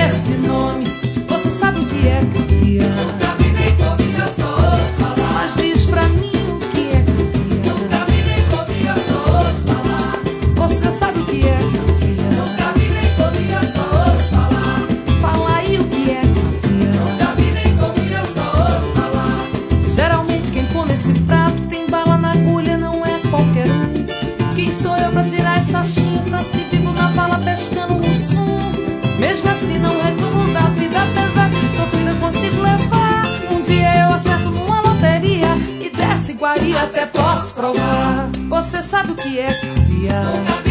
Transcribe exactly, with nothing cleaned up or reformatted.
este nome. Você sabe o que é caviar? Nunca vi nem comi, eu só ouço falar. Mas diz pra mim o que é caviar. Nunca vi nem comi, eu só ouço falar. Você sabe o que é caviar? Nunca vi nem comi, eu só ouço falar. Fala aí o que é caviar. Nunca vi nem comi, eu só ouço falar. Geralmente quem come esse prato tem bala na agulha, não é qualquer um. Quem sou eu pra tirar essa chifra se vivo na bala pescando um sumo? Mesmo assim não reclamo da vida, apesar de sofrer eu consigo levar. Um dia eu acerto numa loteria e dessa iguaria até posso provar. Você sabe o que é caviar?